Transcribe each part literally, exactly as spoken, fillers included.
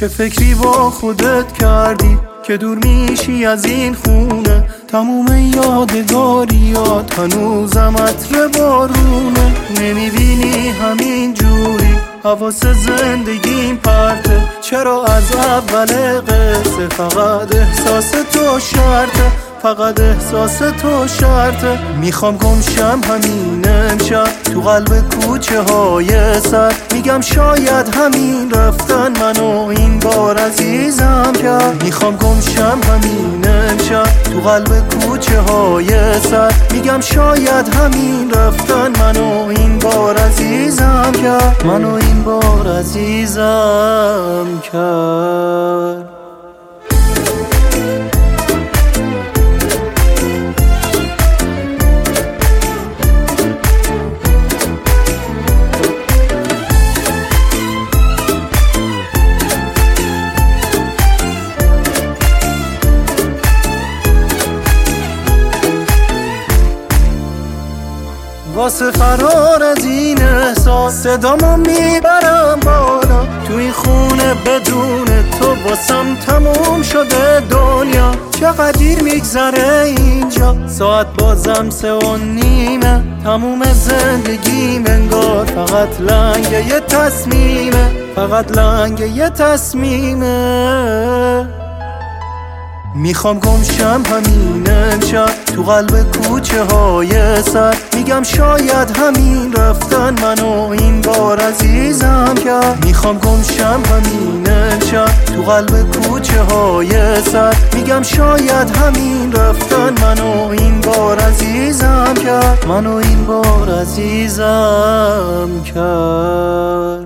چه فکری با خودت کردی که دور میشی از این خونه؟ تموم یادگاریات هنوزم عطر بارونه. نمیبینی همین جوری حواس زندگیم پرته؟ چرا از اول قصه فقط احساس تو شرطه؟ فقط احساس تو شرطه. میخوام گمشم همین امشب تو قلب کوچه های سر. میگم شاید همین رفتن منو این بار عزیزم کرد. میخوام گمشم همین امشب تو قلب کوچه های سر. میگم شاید همین رفتن منو این بار عزیزم کرد. منو این بار عزیزم کرد. واسه فرار از این احساس صدامو میبرم بالا. تو این خونه بدون تو واسم تموم شده دنیا. چقدر دیر میگذره اینجا، ساعت بازم سه و نیمه. تموم زندگیم انگار فقط لنگ یه تصمیمه. فقط لنگ یه تصمیمه. میخوام گمشم همین امشب تو قلب کوچه های سر. میگم شاید همین رفتن منو این بار عزیزم کرد. میخوام گمشم همین امشب تو قلب کوچه های سر. میگم شاید همین رفتن منو این بار عزیزم کرد. منو این بار عزیزم کرد.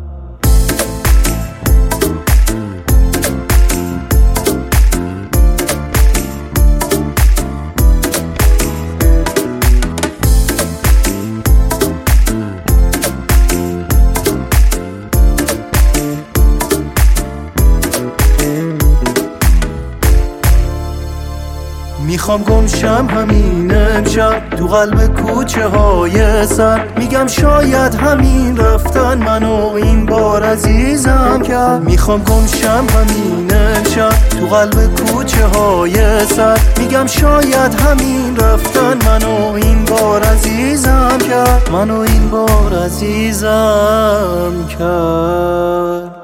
میخوام گمشم همین امشب تو قلب کوچه های سر. میگم شاید همین رفتن منو این بار عزیزم کرد. میخوام گمشم همین امشب تو قلب کوچه های سر. میگم شاید همین رفتن منو این بار عزیزم کرد. منو این بار عزیزم کرد.